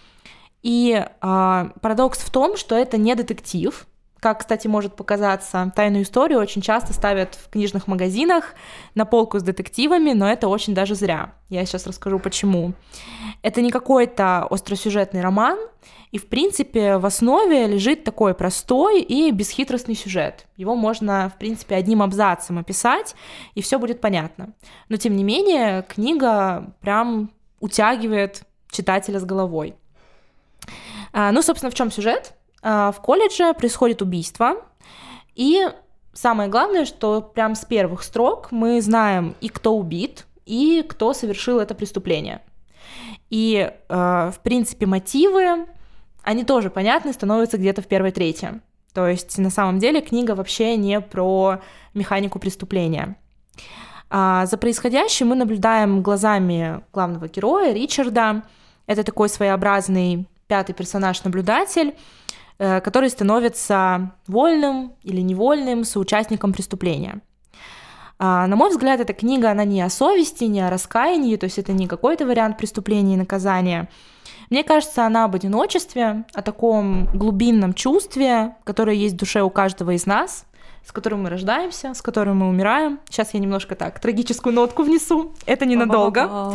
И э, парадокс в том, что это не детектив. Как, кстати, может показаться, «Тайную историю» очень часто ставят в книжных магазинах на полку с детективами, но это очень даже зря. Я сейчас расскажу, почему. Это не какой-то остросюжетный роман, и, в принципе, в основе лежит такой простой и бесхитростный сюжет. Его можно, в принципе, одним абзацем описать, и все будет понятно. Но, тем не менее, книга прям утягивает читателя с головой. Ну, собственно, в чем сюжет? В колледже происходит убийство, и самое главное, что прям с первых строк мы знаем и кто убит, и кто совершил это преступление. И, в принципе, мотивы, они тоже понятны, становятся где-то в первой трети. То есть, на самом деле, книга вообще не про механику преступления. За происходящим мы наблюдаем глазами главного героя, Ричарда. Это такой своеобразный пятый персонаж-наблюдатель, который становится вольным или невольным соучастником преступления. На мой взгляд, эта книга, она не о совести, не о раскаянии, то есть это не какой-то вариант преступления и наказания. Мне кажется, она об одиночестве, о таком глубинном чувстве, которое есть в душе у каждого из нас, с которым мы рождаемся, с которым мы умираем. Сейчас я немножко так трагическую нотку внесу, это ненадолго.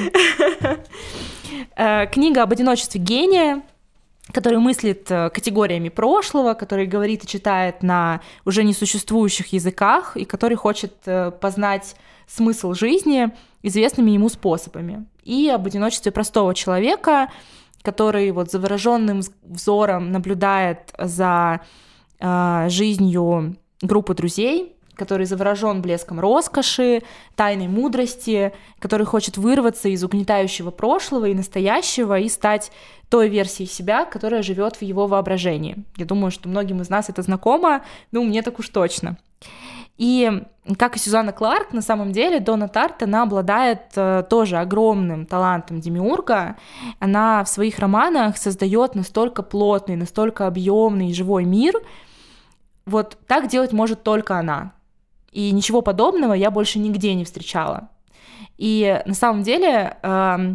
Книга об одиночестве гения, который мыслит категориями прошлого, который говорит и читает на уже несуществующих языках, и который хочет познать смысл жизни известными ему способами. И об одиночестве простого человека, который вот завороженным взором наблюдает за э, жизнью группы друзей, который заворожен блеском роскоши, тайной мудрости, который хочет вырваться из угнетающего прошлого и настоящего и стать той версией себя, которая живет в его воображении. Я думаю, что многим из нас это знакомо, ну, мне так уж точно. И, как и Сюзанна Кларк, на самом деле Донна Тарт, она обладает э, тоже огромным талантом демиурга. Она в своих романах создает настолько плотный, настолько объемный живой мир. Вот так делать может только она. И ничего подобного я больше нигде не встречала. И на самом деле э,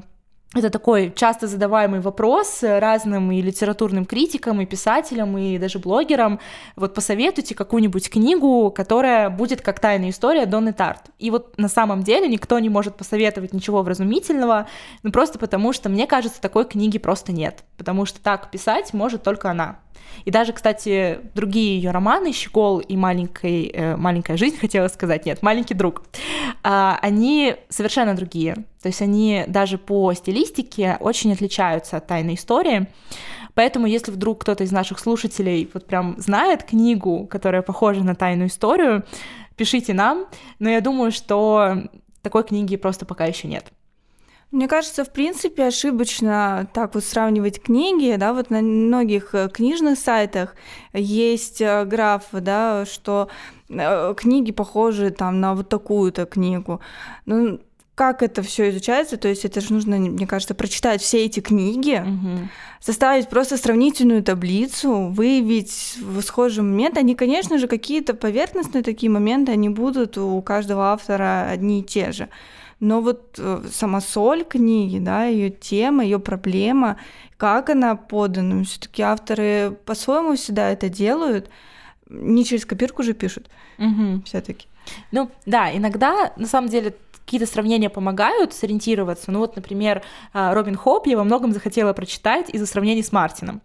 Это такой часто задаваемый вопрос разным и литературным критикам, и писателям, и даже блогерам. Вот посоветуйте какую-нибудь книгу, которая будет как «Тайная история» Донны Тарт. И вот на самом деле никто не может посоветовать ничего вразумительного, ну просто потому что, мне кажется, такой книги просто нет. Потому что так писать может только она. И даже, кстати, другие ее романы «Щегол» и «Маленький, э, «Маленькая жизнь», хотела сказать, нет, «Маленький друг», э, они совершенно другие. То есть они даже по стилистике очень отличаются от «Тайной истории». Поэтому если вдруг кто-то из наших слушателей вот прям знает книгу, которая похожа на «Тайную историю», пишите нам. Но я думаю, что такой книги просто пока еще нет. Мне кажется, в принципе, ошибочно так вот сравнивать книги, да, вот на многих книжных сайтах есть граф, да, что книги похожи там на вот такую-то книгу. Ну, как это все изучается? То есть это же нужно, мне кажется, прочитать все эти книги, угу. составить просто сравнительную таблицу, выявить схожие моменты. Они, конечно же, какие-то поверхностные такие моменты, они будут у каждого автора одни и те же. Но вот сама соль книги, да, ее тема, ее проблема, как она подана, все-таки авторы по-своему всегда это делают, не через копирку же пишут, угу. все-таки. Ну да, иногда на самом деле какие-то сравнения помогают сориентироваться. Ну вот, например, Робин Хоп я во многом захотела прочитать из-за сравнений с Мартином.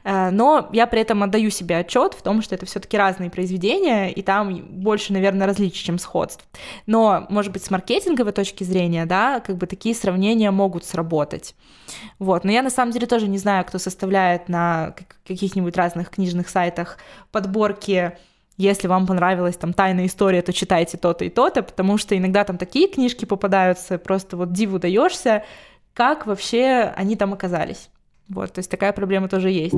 Но я при этом отдаю себе отчет в том, что это все-таки разные произведения, и там больше, наверное, различий, чем сходств. Но, может быть, с маркетинговой точки зрения, да, как бы такие сравнения могут сработать. Вот. Но я на самом деле тоже не знаю, кто составляет на каких-нибудь разных книжных сайтах подборки. Если вам понравилась там «Тайная история», то читайте то-то и то-то, потому что иногда там такие книжки попадаются, просто вот диву даешься, как вообще они там оказались. Вот, то есть такая проблема тоже есть.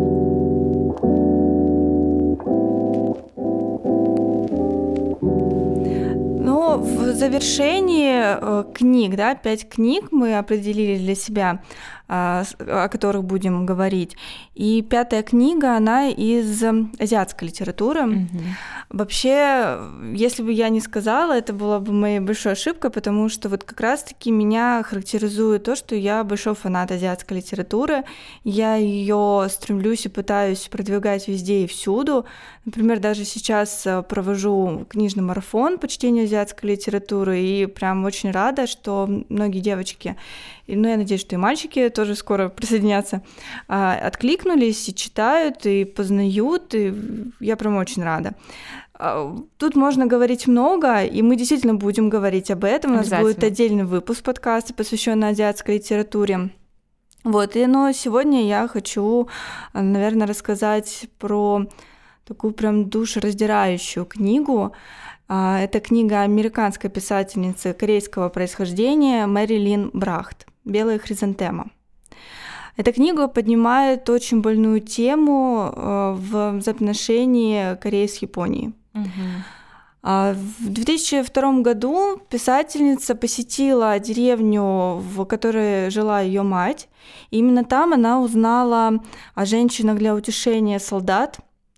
Ну, в завершении книг, да, пять книг мы определили для себя, о которых будем говорить. И пятая книга, она из азиатской литературы. Mm-hmm. Вообще, если бы я не сказала, это была бы моей большой ошибкой, потому что вот как раз-таки меня характеризует то, что я большой фанат азиатской литературы. Я ее стремлюсь и пытаюсь продвигать везде и всюду. Например, даже сейчас провожу книжный марафон по чтению азиатской литературы, и прям очень рада, что многие девочки, ну, я надеюсь, что и мальчики тоже скоро присоединятся, откликнулись и читают, и познают, и я прям очень рада. Тут можно говорить много, и мы действительно будем говорить об этом. У нас будет отдельный выпуск подкаста, посвященный азиатской литературе. Вот, и, но сегодня я хочу, наверное, рассказать про такую прям душераздирающую книгу. Это книга американской писательницы корейского происхождения Мэри Лин Брахт «Белая хризантема». Эта книга поднимает очень больную тему в взаимоотношении Кореи с Японией. Угу. В две тысячи втором году писательница посетила деревню, в которой жила ее мать, и именно там она узнала о женщинах для утешения солдат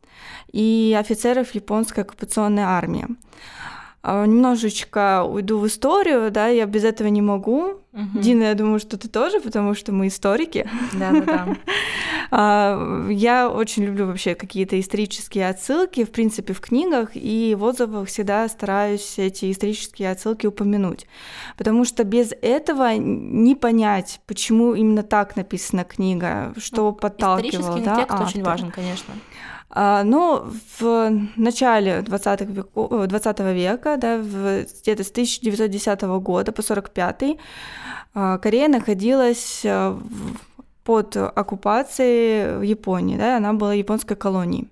и офицеров японской оккупационной армии. Немножечко уйду в историю, да, я без этого не могу. Угу. Дина, я думаю, что ты тоже, потому что мы историки. Да-да-да. Я очень люблю вообще какие-то исторические отсылки, в принципе, в книгах, и в отзывах всегда стараюсь эти исторические отсылки упомянуть, потому что без этого не понять, почему именно так написана книга, что ну, подталкивало. Исторический текст очень важен, конечно. Но в начале двадцатого века, да, где-то с тысяча девятьсот десятого года по сорок пятый, Корея находилась под оккупацией в Японии, да, она была японской колонией.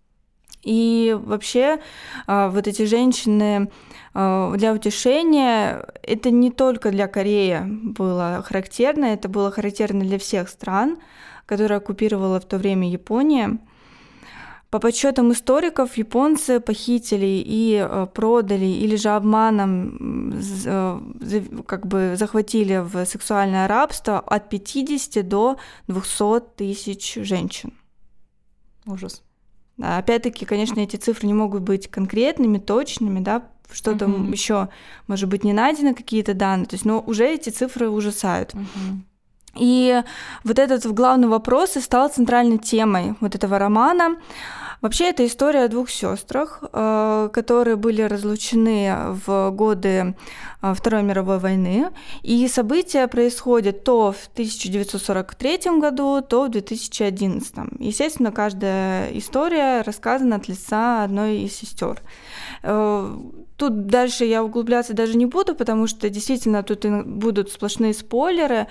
И вообще вот эти женщины для утешения, это не только для Кореи было характерно, это было характерно для всех стран, которые оккупировала в то время Япония. По подсчетам историков, японцы похитили и продали или же обманом как бы захватили в сексуальное рабство от пятидесяти до двухсот тысяч женщин. Ужас. Да, опять-таки, конечно, эти цифры не могут быть конкретными, точными, да, что-то uh-huh. еще, может быть, не найдено, какие-то данные, то есть, но уже эти цифры ужасают. Uh-huh. И вот этот главный вопрос и стал центральной темой вот этого романа. Вообще, это история о двух сестрах, которые были разлучены в годы Второй мировой войны. И события происходят то в тысяча девятьсот сорок третьем году, то в две тысячи одиннадцатом. Естественно, каждая история рассказана от лица одной из сестер. Тут дальше я углубляться даже не буду, потому что действительно тут будут сплошные спойлеры.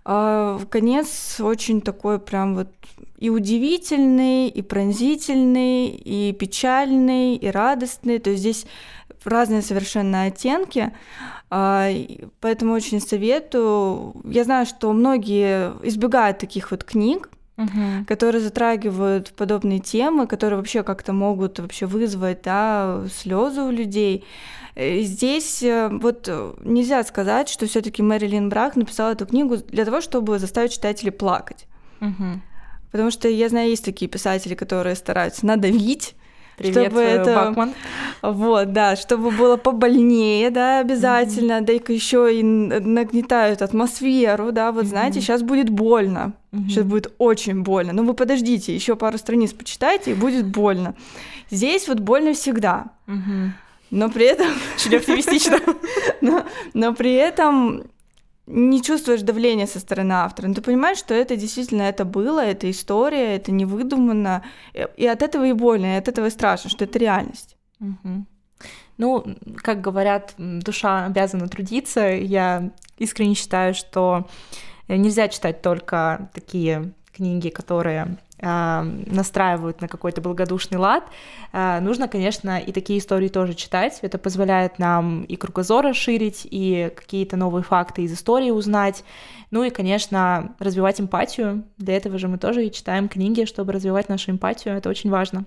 Конец очень такой прям вот и удивительный, и пронзительный, и печальный, и радостный. То есть здесь разные совершенно оттенки, поэтому очень советую. Я знаю, что многие избегают таких вот книг, Uh-huh. которые затрагивают подобные темы, которые вообще как-то могут вообще вызвать, да, слезы у людей. Здесь вот нельзя сказать, что все-таки Мэрилин Брак написала эту книгу для того, чтобы заставить читателей плакать. Uh-huh. Потому что я знаю, есть такие писатели, которые стараются надавить. Привет, чтобы это, Бакман. Вот, да, чтобы было побольнее, да, обязательно, mm-hmm. да, и еще и нагнетают атмосферу, да, вот mm-hmm. знаете, сейчас будет больно, mm-hmm. сейчас будет очень больно, но вы подождите, еще пару страниц почитайте, и будет больно. Здесь вот больно всегда, mm-hmm. но при этом... Очень оптимистично. но, но при этом... не чувствуешь давления со стороны автора, но ты понимаешь, что это действительно это было, это история, это не выдумано, и от этого и больно, и от этого и страшно, что это реальность. Угу. Ну, как говорят, душа обязана трудиться. Я искренне считаю, что нельзя читать только такие книги, которые настраивают на какой-то благодушный лад. Нужно, конечно, и такие истории тоже читать. Это позволяет нам и кругозор расширить, и какие-то новые факты из истории узнать. Ну и, конечно, развивать эмпатию. Для этого же мы тоже и читаем книги, чтобы развивать нашу эмпатию. Это очень важно.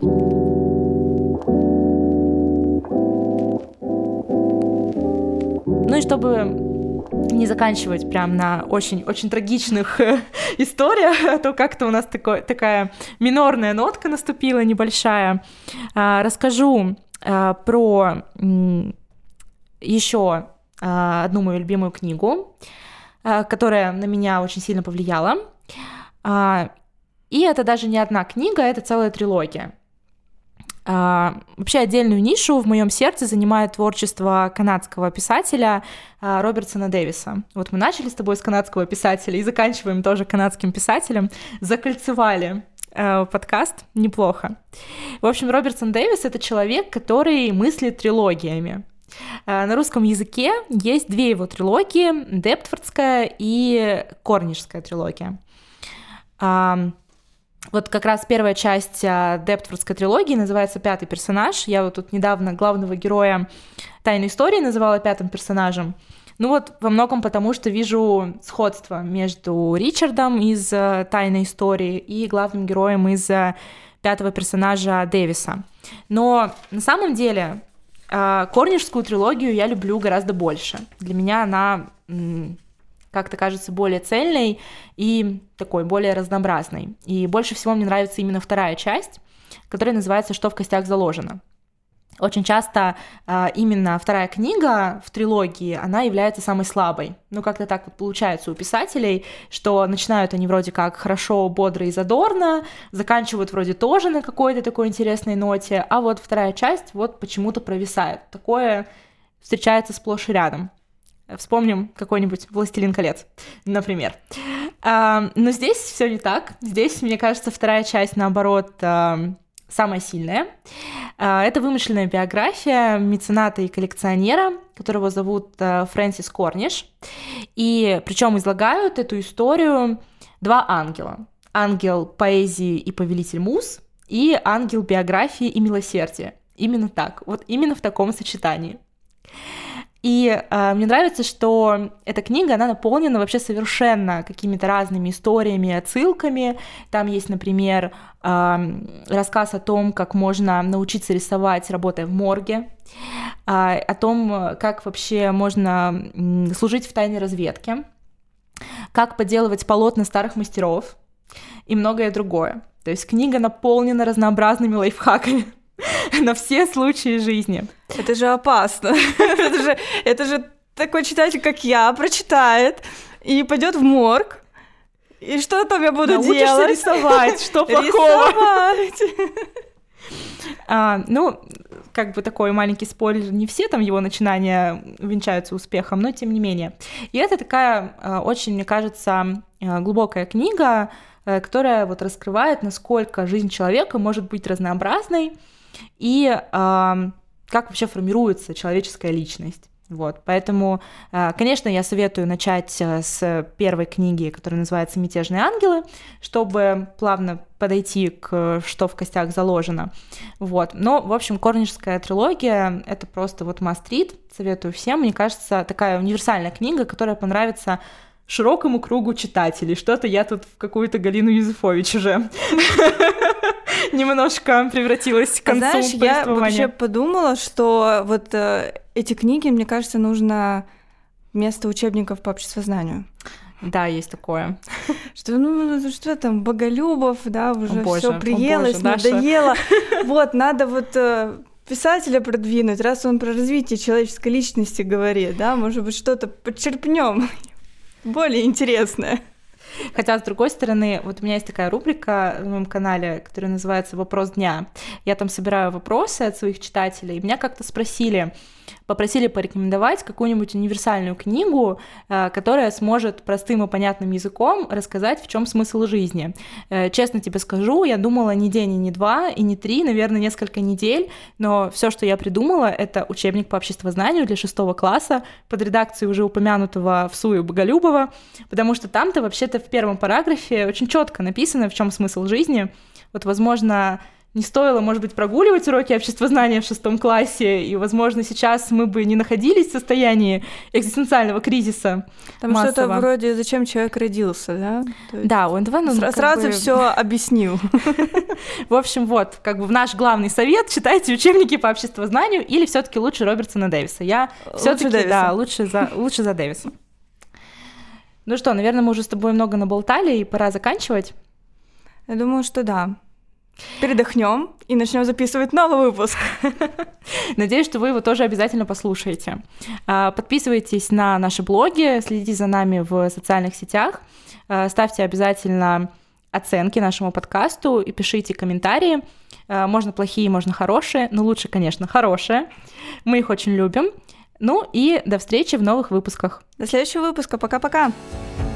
Ну и чтобы не заканчивать прям на очень-очень трагичных историях, а то как-то у нас такой, такая минорная нотка наступила, небольшая. Расскажу про еще одну мою любимую книгу, которая на меня очень сильно повлияла. И это даже не одна книга, это целая трилогия. Uh, вообще отдельную нишу в моем сердце занимает творчество канадского писателя uh, Робертсона Дэвиса. Вот мы начали с тобой с канадского писателя и заканчиваем тоже канадским писателем. Закольцевали uh, подкаст неплохо. В общем, Робертсон Дэвис — это человек, который мыслит трилогиями. Uh, на русском языке есть две его трилогии — Дептфордская и Корнишская трилогия. Uh, Вот как раз первая часть Дептфордской трилогии называется «Пятый персонаж». Я вот тут недавно главного героя «Тайной истории» называла пятым персонажем. Ну вот во многом потому, что вижу сходство между Ричардом из «Тайной истории» и главным героем из пятого персонажа Дэвиса. Но на самом деле Корнишскую трилогию я люблю гораздо больше. Для меня она... как-то кажется более цельной и такой более разнообразной. И больше всего мне нравится именно вторая часть, которая называется «Что в костях заложено». Очень часто э, именно вторая книга в трилогии, она является самой слабой. Ну, как-то так вот получается у писателей, что начинают они вроде как хорошо, бодро и задорно, заканчивают вроде тоже на какой-то такой интересной ноте, а вот вторая часть вот почему-то провисает. Такое встречается сплошь и рядом. Вспомним какой-нибудь «Властелин колец», например. Но здесь все не так. Здесь, мне кажется, вторая часть, наоборот, самая сильная. Это вымышленная биография мецената и коллекционера, которого зовут Фрэнсис Корниш. И причем излагают эту историю два ангела. Ангел поэзии и повелитель муз, и ангел биографии и милосердия. Именно так, вот именно в таком сочетании. И э, мне нравится, что эта книга, она наполнена вообще совершенно какими-то разными историями, отсылками. Там есть, например, э, рассказ о том, как можно научиться рисовать, работая в морге, э, о том, как вообще можно э, служить в тайной разведке, как подделывать полотна старых мастеров и многое другое. То есть книга наполнена разнообразными лайфхаками на все случаи жизни. Это же опасно. это, же, это же такой читатель, как я, прочитает и пойдет в морг, И что там я буду Научишься делать? рисовать, что плохого? Рисовать! А, ну, как бы такой маленький спойлер, не все там его начинания венчаются успехом, но тем не менее. И это такая а, очень, мне кажется, глубокая книга, которая вот раскрывает, насколько жизнь человека может быть разнообразной и а, как вообще формируется человеческая личность. Вот, поэтому, конечно, я советую начать с первой книги, которая называется «Мятежные ангелы», чтобы плавно подойти к «Что в костях заложено». Вот. Но, в общем, корнишская трилогия — это просто вот must read, советую всем. Мне кажется, такая универсальная книга, которая понравится широкому кругу читателей. Что-то я тут в какую-то Галину Юзефович уже немножко превратилась к концу повествования. Знаешь, я вообще подумала, что вот э, эти книги, мне кажется, нужно вместо учебников по обществознанию. Да, есть такое. Что, ну, что там, Боголюбов, да, уже все приелось, о боже, надоело. Вот, надо вот э, писателя продвинуть, раз он про развитие человеческой личности говорит, да, может быть, что-то подчерпнем более интересное. Хотя, с другой стороны, вот у меня есть такая рубрика в моем канале, которая называется «Вопрос дня». Я там собираю вопросы от своих читателей, и меня как-то спросили, попросили порекомендовать какую-нибудь универсальную книгу, которая сможет простым и понятным языком рассказать, в чем смысл жизни. Честно тебе скажу, я думала не день, и не два, и не три, наверное, несколько недель, но все, что я придумала, это учебник по обществознанию для шестого класса под редакцией уже упомянутого Всуя Боголюбова, потому что там-то вообще-то в первом параграфе очень четко написано, в чем смысл жизни. Вот, возможно, не стоило, может быть, прогуливать уроки обществознания в шестом классе, и, возможно, сейчас мы бы не находились в состоянии экзистенциального кризиса. Там массово. Что-то вроде «Зачем человек родился», да? есть... Да, у эн тэ вэ... Ну, Сра- сразу бы... все объяснил. В общем, вот, как бы наш главный совет — читайте учебники по обществознанию или все таки лучше Робертсона Дэвиса. Я все таки да, лучше за, лучше за Дэвиса. Ну что, наверное, мы уже с тобой много наболтали, и пора заканчивать. Я думаю, что да. Передохнем и начнем записывать новый выпуск. Надеюсь, что вы его тоже обязательно послушаете. Подписывайтесь на наши блоги, следите за нами в социальных сетях, ставьте обязательно оценки нашему подкасту и пишите комментарии. Можно плохие, можно хорошие, но лучше, конечно, хорошие. Мы их очень любим. Ну и до встречи в новых выпусках. До следующего выпуска. Пока-пока.